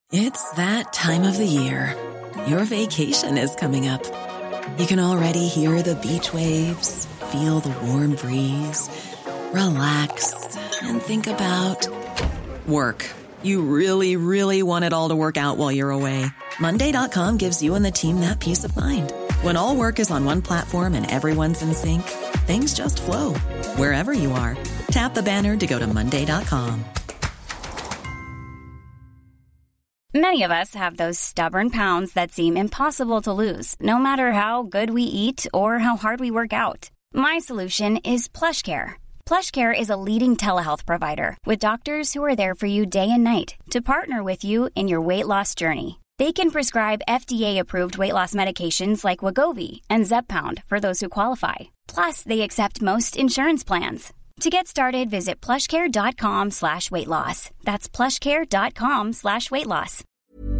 It's that time of the year. Your vacation is coming up. You can already hear the beach waves, feel the warm breeze, relax, and think about work. You really, really want it all to work out while you're away. Monday.com gives you and the team that peace of mind. When all work is on one platform and everyone's in sync, things just flow. Wherever you are, tap the banner to go to Monday.com. Many of us have those stubborn pounds that seem impossible to lose, no matter how good we eat or how hard we work out. My solution is PlushCare. PlushCare is a leading telehealth provider with doctors who are there for you day and night to partner with you in your weight loss journey. They can prescribe FDA-approved weight loss medications like Wegovy and Zepbound for those who qualify. Plus, they accept most insurance plans. To get started, visit plushcare.com/weightloss. That's plushcare.com/weightloss.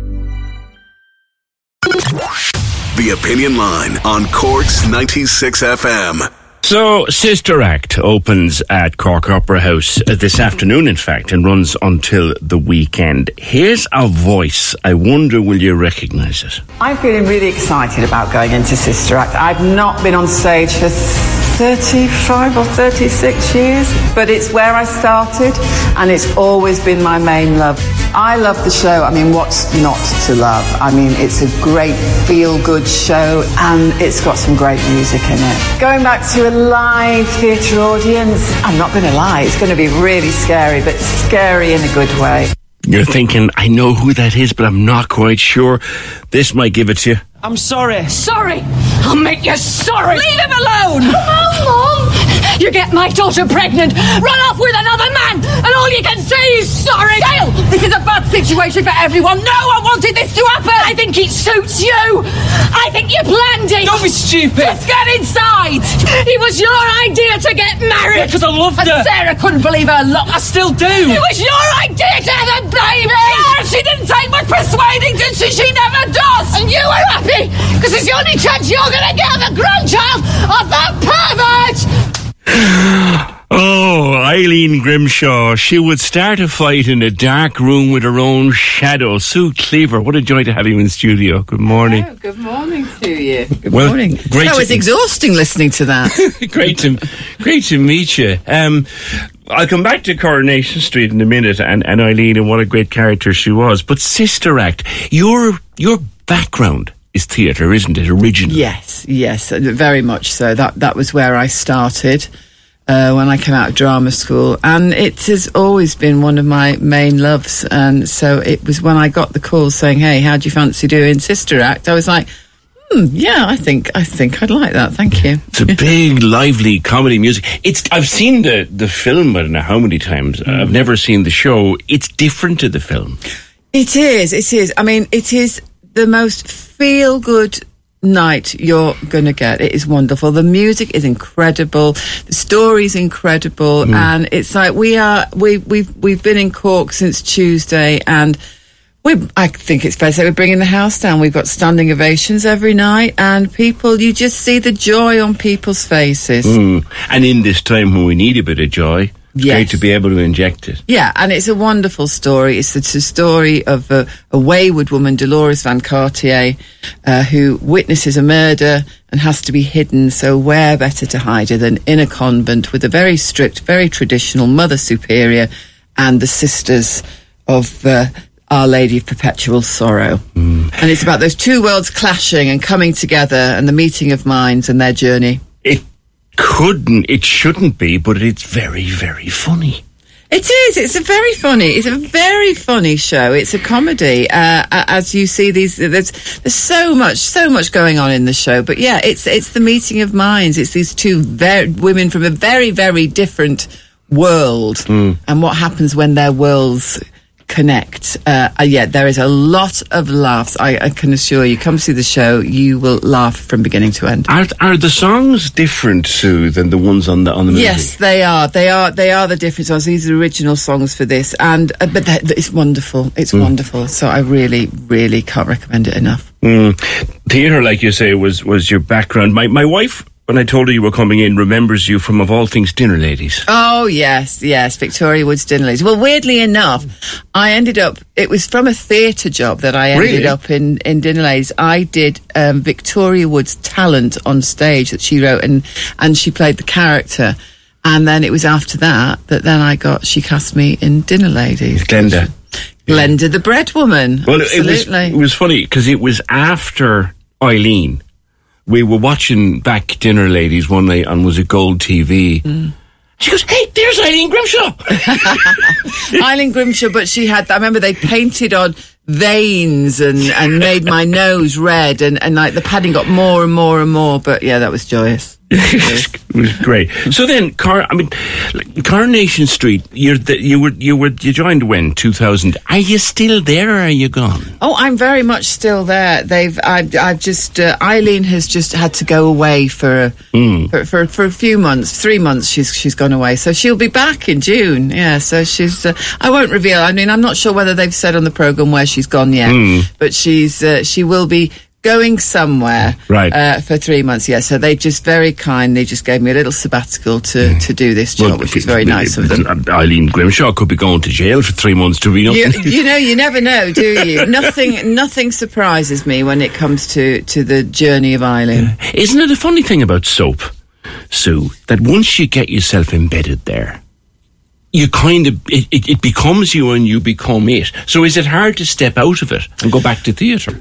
The Opinion Line on Cork's 96 FM. So, Sister Act opens at Cork Opera House this afternoon, in fact, and runs until the weekend. Here's a voice. I wonder, will you recognise it? I'm feeling really excited about going into Sister Act. I've not been on stage for 35 or 36 years, but it's where I started, and it's always been my main love. I love the show. I mean, what's not to love? I mean, it's a great feel-good show, and it's got some great music in it. Going back to a live theatre audience, I'm not going to lie, it's going to be really scary, but scary in a good way. You're thinking, I know who that is, but I'm not quite sure. This might give it to you. I'm sorry. Sorry? I'll make you sorry. Leave him alone. Come on, Mum. You get my daughter pregnant, run off with another man, and all you can say is sorry. Dale, this is a bad situation for everyone. No one wanted this to happen. I think it suits you. I think you planned it. Don't be stupid. Let's get inside. It was your idea to get married. Because I loved her. And Sarah couldn't believe her luck. I still do. It was your idea to have a baby. Yeah, she didn't take much persuading, did she? She never does. And you were happy because it's the only chance you're going to get of the grandchild of that pervert. Oh, Eileen Grimshaw. She would start a fight in a dark room with her own shadow. Sue Cleaver, what a joy to have you in studio. Good morning. Oh, good morning to you. Good Well, morning. great That to- was exhausting listening to that. great to meet you. I'll come back to Coronation Street in a minute and Eileen and what a great character she was. But Sister Act, your background is theatre, isn't it, originally? Yes, very much so. That was where I started when I came out of drama school, and it has always been one of my main loves. And so it was when I got the call saying, "Hey, how do you fancy doing Sister Act?" I was like, yeah, I think I'd like that. Thank you. It's a big, lively comedy music. I've seen the film, I don't know how many times. I've never seen the show. It's different to the film. It is. I mean, it is the most feel-good night you're going to get. It is wonderful. The music is incredible. The story's incredible. And it's like we've been in Cork since Tuesday, and I think it's fair to say we're bringing the house down. We've got standing ovations every night, and you just see the joy on people's faces. And in this time when we need a bit of joy, it's great to be able to inject it. Yeah, and it's a wonderful story. It's a story of a wayward woman, Dolores Van Cartier, who witnesses a murder and has to be hidden. So where better to hide her than in a convent with a very strict, very traditional Mother Superior and the sisters of Our Lady of Perpetual Sorrow. And it's about those two worlds clashing and coming together and the meeting of minds and their journey. It shouldn't be, but it's very, very funny. It is. It's a very funny show. It's a comedy. As you see, there's so much going on in the show. But yeah, it's the meeting of minds. It's these two women from a very, very different world, and what happens when their worlds connect. There is a lot of laughs. I can assure you, come see the show, you will laugh from beginning to end. Are the songs different, Sue, than the ones on the movie? Yes, they are. They are the different songs. These are original songs for this, and but it's wonderful. It's wonderful. So I really, really can't recommend it enough. Theatre, like you say, was your background. My wife when I told her you were coming in, remembers you from, of all things, Dinner Ladies. Oh, yes, Victoria Wood's Dinner Ladies. Well, weirdly enough, I ended up, it was from a theatre job that I ended up in Dinner Ladies. I did Victoria Wood's Talent on stage that she wrote, and she played the character. And then it was after that then she cast me in Dinner Ladies. Glenda. Glenda the bread woman. Well, absolutely. It was funny because it was after Eileen. We were watching back Dinner Ladies one night on, was it Gold TV? She goes, hey, there's Eileen Grimshaw. Eileen Grimshaw, but she had, I remember they painted on veins and made my nose red and like the padding got more and more and more, but yeah, that was joyous. It was great. So then, Coronation Street. You joined when 2000. Are you still there, or are you gone? Oh, I'm very much still there. I've just Eileen has just had to go away for a few months. 3 months she's gone away, so she'll be back in June. Yeah, so she's. I won't reveal. I mean, I'm not sure whether they've said on the programme where she's gone yet, but she will be going somewhere for 3 months, so they just very kindly just gave me a little sabbatical to do this job, which is very nice of them. Eileen Grimshaw could be going to jail for 3 months to be nothing. You never know, do you? Nothing surprises me when it comes to the journey of Eileen. Isn't it a funny thing about soap, Sue, that once you get yourself embedded there, you kind of, it becomes you and you become it. So is it hard to step out of it and go back to theatre?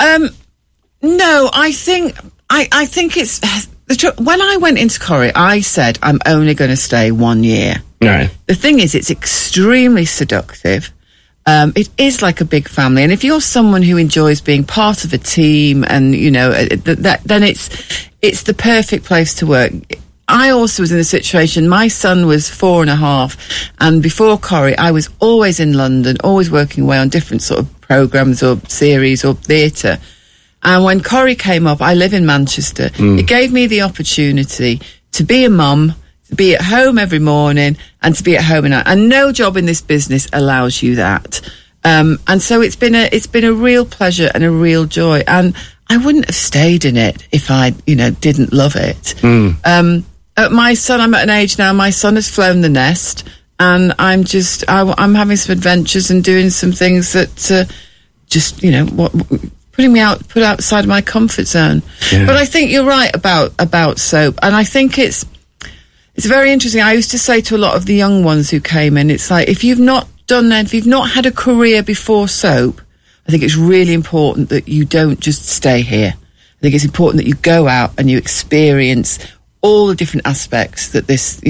No, I think it's when I went into Corrie, I said I'm only going to stay 1 year. Right. The thing is, it's extremely seductive. It is like a big family, and if you're someone who enjoys being part of a team, and then it's the perfect place to work. I also was in a situation, my son was 4.5, and before Corrie, I was always in London, always working away on different sort of programmes or series or theatre. And when Corrie came up, I live in Manchester, it gave me the opportunity to be a mum, to be at home every morning, and to be at home at night. And no job in this business allows you that. And so it's been a real pleasure and a real joy. And I wouldn't have stayed in it if I, didn't love it. My son, I'm at an age now, my son has flown the nest, and I'm having some adventures and doing some things that put outside of my comfort zone. Yeah. But I think you're right about soap, and I think it's very interesting. I used to say to a lot of the young ones who came in, it's like, if you've not had a career before soap, I think it's really important that you don't just stay here. I think it's important that you go out and you experience all the different aspects that this,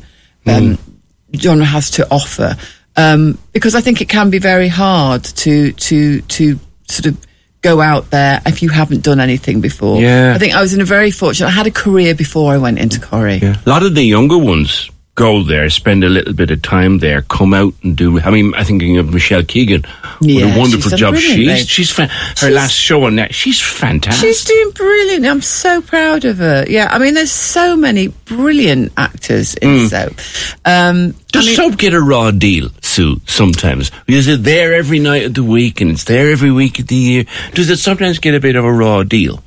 genre has to offer. Because I think it can be very hard to sort of go out there if you haven't done anything before. Yeah. I think I was in a very fortunate, I had a career before I went into Corrie. Yeah. A lot of the younger ones go there, spend a little bit of time there, come out and do, I'm thinking of Michelle Keegan. What a wonderful job. She's her last show on that, she's fantastic. She's doing brilliant. I'm so proud of her. Yeah, I mean, there's so many brilliant actors in soap. Does soap get a raw deal, Sue, sometimes? Is it there every night of the week and it's there every week of the year? Does it sometimes get a bit of a raw deal?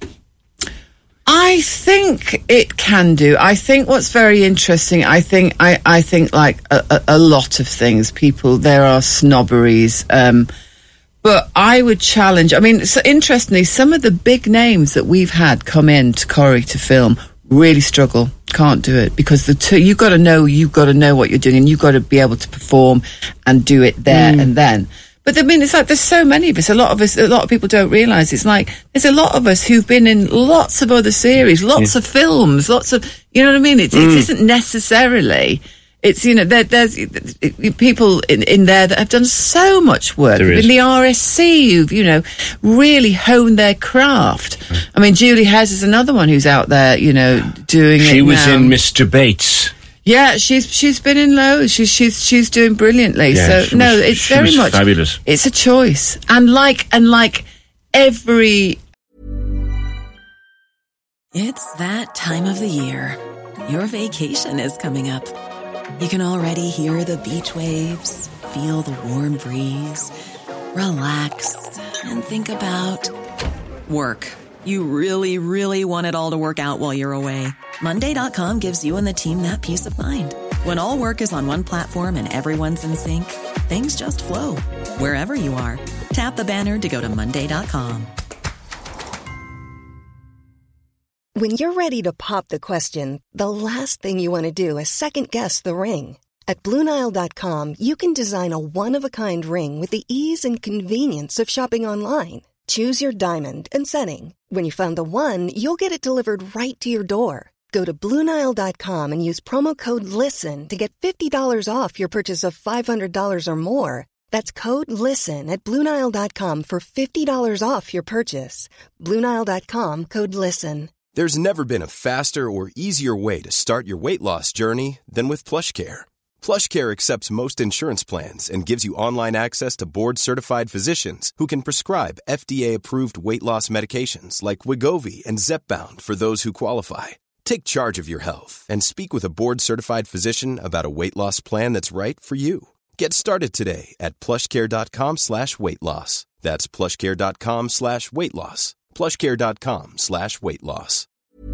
I think it can do. I think what's very interesting, I think like a lot of things, there are snobberies, but I would challenge, so interestingly, some of the big names that we've had come in to Corrie to film really struggle, can't do it, because you've got to know what you're doing, and you've got to be able to perform and do it there and then. But it's like there's so many of us. A lot of people don't realise. It's like there's a lot of us who've been in lots of other series, lots of films, lots of, you know what I mean? It isn't necessarily. It's, there's people in there that have done so much work. In the RSC who've, really honed their craft. I mean, Julie Hess is another one who's out there, doing it. She was in Mr. Bates. Yeah, she's been in loads. She's doing brilliantly. Yeah, so it's very much fabulous. It's a choice, and like every. It's that time of the year. Your vacation is coming up. You can already hear the beach waves, feel the warm breeze, relax, and think about work. You really, really want it all to work out while you're away. Monday.com gives you and the team that peace of mind. When all work is on one platform and everyone's in sync, things just flow. Wherever you are, tap the banner to go to Monday.com. When you're ready to pop the question, the last thing you want to do is second-guess the ring. At BlueNile.com, you can design a one-of-a-kind ring with the ease and convenience of shopping online. Choose your diamond and setting. When you find the one, you'll get it delivered right to your door. Go to BlueNile.com and use promo code LISTEN to get $50 off your purchase of $500 or more. That's code LISTEN at BlueNile.com for $50 off your purchase. BlueNile.com, code LISTEN. There's never been a faster or easier way to start your weight loss journey than with PlushCare. PlushCare accepts most insurance plans and gives you online access to board-certified physicians who can prescribe FDA-approved weight loss medications like Wegovy and Zepbound for those who qualify. Take charge of your health and speak with a board-certified physician about a weight loss plan that's right for you. Get started today at plushcare.com/weight loss. That's plushcare.com/weight loss. plushcare.com/weight loss.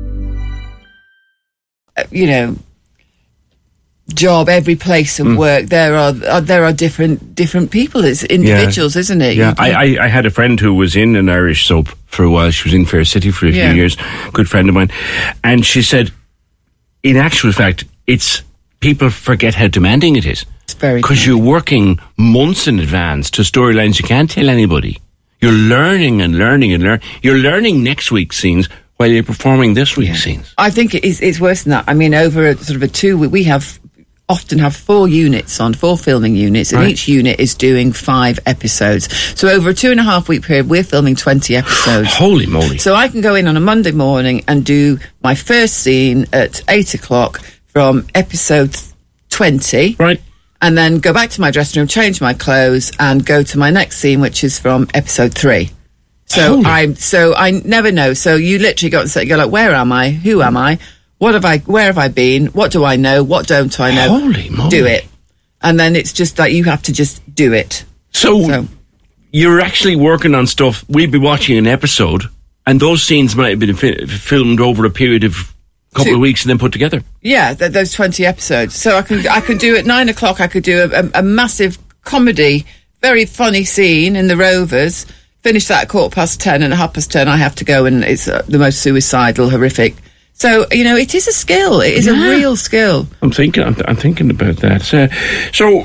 Job, every place of work, there are different people. It's individuals, isn't it? Yeah, I had a friend who was in an Irish soap for a while. She was in Fair City for a few years. Good friend of mine, and she said, in actual fact, it's people forget how demanding it is. It's very because you're working months in advance to storylines you can't tell anybody. You're learning and learning and learning. You're learning next week's scenes while you're performing this week's scenes. I think it's worse than that. I mean, over a 2 week, we often have 4 filming units, and each unit is doing 5 episodes. So over a 2.5 week period, we're filming 20 episodes. Holy moly. So I can go in on a Monday morning and do my first scene at 8 o'clock from episode 20. Right. And then go back to my dressing room, change my clothes, and go to my next scene, which is from episode 3. So I never know. So you literally go like, where am I? Who am I? Where have I been? What do I know? What don't I know? Holy moly. Do it. And then it's just like you have to just do it. So you're actually working on stuff. We'd be watching an episode, and those scenes might have been filmed over a period of a couple of weeks and then put together. Yeah, those 20 episodes. So I could do at 9 o'clock, I could do a massive comedy, very funny scene in the Rovers, finish that at 10:15, and at 10:30 I have to go, and it's the most suicidal, horrific. So, it is a skill. It is a real skill. I'm thinking about that. So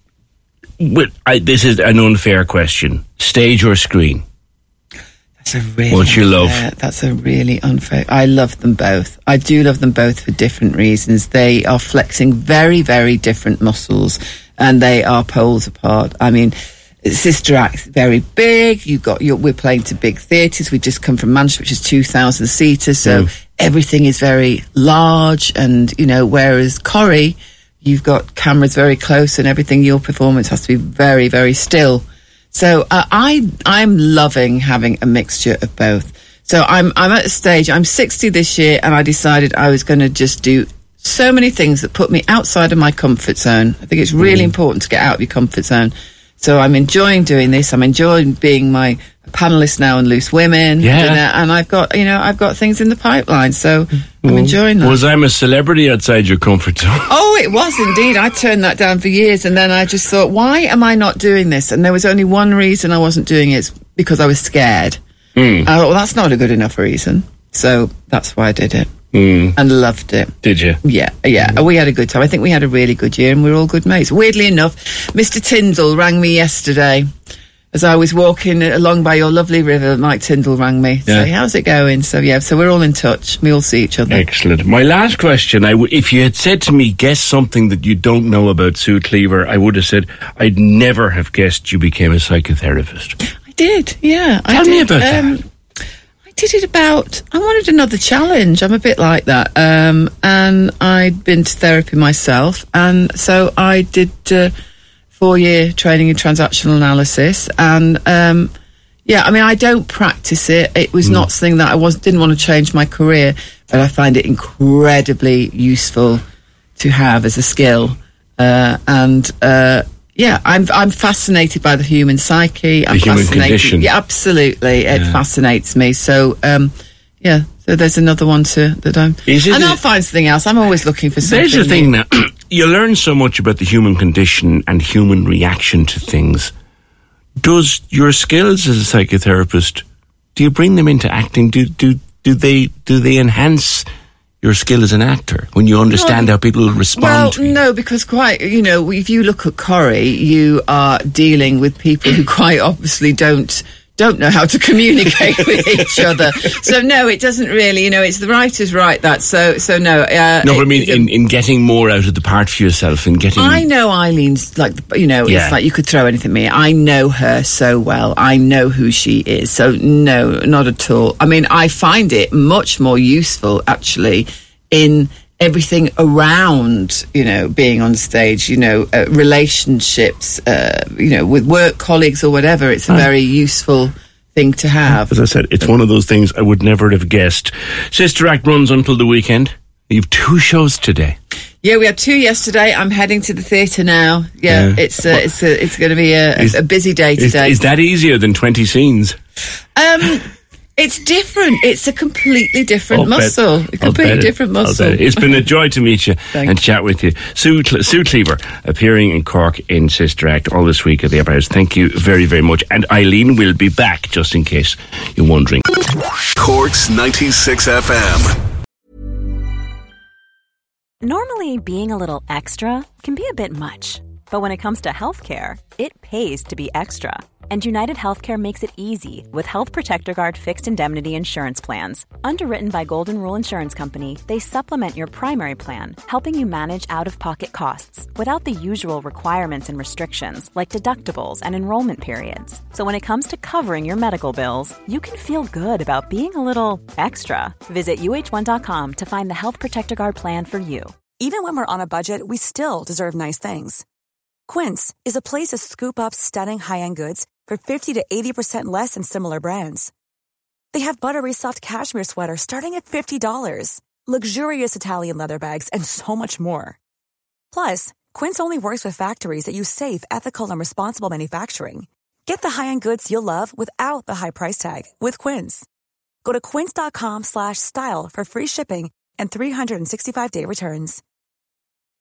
this is an unfair question. Stage or screen? What's your love? That's a really unfair. I love them both. I do love them both for different reasons. They are flexing very, very different muscles, and they are poles apart. I mean, Sister Act, very big. We're playing to big theatres. We just come from Manchester, which is 2,000 seaters. So everything is very large, and whereas Corrie, you've got cameras very close, and everything. Your performance has to be very, very still. So I'm loving having a mixture of both. So I'm at a stage. I'm 60 this year, and I decided I was going to just do so many things that put me outside of my comfort zone. I think it's really important to get out of your comfort zone. So I'm enjoying doing this. I'm enjoying being my panellist now on Loose Women. Yeah. And I've got things in the pipeline. So I'm enjoying that. Was I'm a celebrity outside your comfort zone? Oh, it was indeed. I turned that down for years, and then I just thought, why am I not doing this? And there was only one reason I wasn't doing it, because I was scared. I thought, well, that's not a good enough reason. So that's why I did it. And loved it. Did you? Yeah. We had a good time. I think we had a really good year, and we're all good mates. Weirdly enough, Mr. Tyndall rang me yesterday as I was walking along by your lovely river. Mike Tyndall rang me to say, how's it going? So we're all in touch. We all see each other. Excellent. My last question, if you had said to me, guess something that you don't know about Sue Cleaver, I would have said, I'd never have guessed you became a psychotherapist. I did, yeah. Tell me about that. Did it I wanted another challenge. I'm a bit like that. And I'd been to therapy myself. And so I did 4-year training in transactional analysis. And, I don't practice it. It was not something that didn't want to change my career, but I find it incredibly useful to have as a skill. I'm fascinated by the human psyche. The human condition. Yeah, absolutely. It fascinates me. So, So there's another one that I'm... And I'll find something else. I'm always looking for something. There's the thing now. You learn so much about the human condition and human reaction to things. Does your skills as a psychotherapist, do you bring them into acting? Do they enhance your skill as an actor when you understand how people respond to you? No, because if you look at Corrie, you are dealing with people who quite obviously don't know how to communicate with each other. So no, it doesn't really, it's the writer's right that. So no. No, but I mean, in getting more out of the part for yourself, I know Eileen's it's like you could throw anything at me. I know her so well. I know who she is. So no, not at all. I mean, I find it much more useful actually in everything around, being on stage, relationships, with work colleagues or whatever. It's a very useful thing to have. As I said, it's one of those things I would never have guessed. Sister Act runs until the weekend. You have 2 shows today. Yeah, we had 2 yesterday. I'm heading to the theatre now. Yeah. It's going to be a busy day today. Is that easier than 20 scenes? It's different. It's a completely different muscle. A completely different muscle. It's been a joy to meet you and chat with you. Sue Cleaver, appearing in Cork in Sister Act all this week at the Opera House. Thank you very, very much. And Eileen will be back, just in case you're wondering. Cork's 96 FM. Normally, being a little extra can be a bit much. But when it comes to healthcare, it pays to be extra. And United Healthcare makes it easy with Health Protector Guard fixed indemnity insurance plans. Underwritten by Golden Rule Insurance Company, they supplement your primary plan, helping you manage out-of-pocket costs without the usual requirements and restrictions like deductibles and enrollment periods. So when it comes to covering your medical bills, you can feel good about being a little extra. Visit uh1.com to find the Health Protector Guard plan for you. Even when we're on a budget, we still deserve nice things. Quince is a place to scoop up stunning high-end goods for 50 to 80% less than similar brands. They have buttery soft cashmere sweaters starting at $50, luxurious Italian leather bags, and so much more. Plus, Quince only works with factories that use safe, ethical, and responsible manufacturing. Get the high-end goods you'll love without the high price tag with Quince. Go to quince.com/style for free shipping and 365-day returns.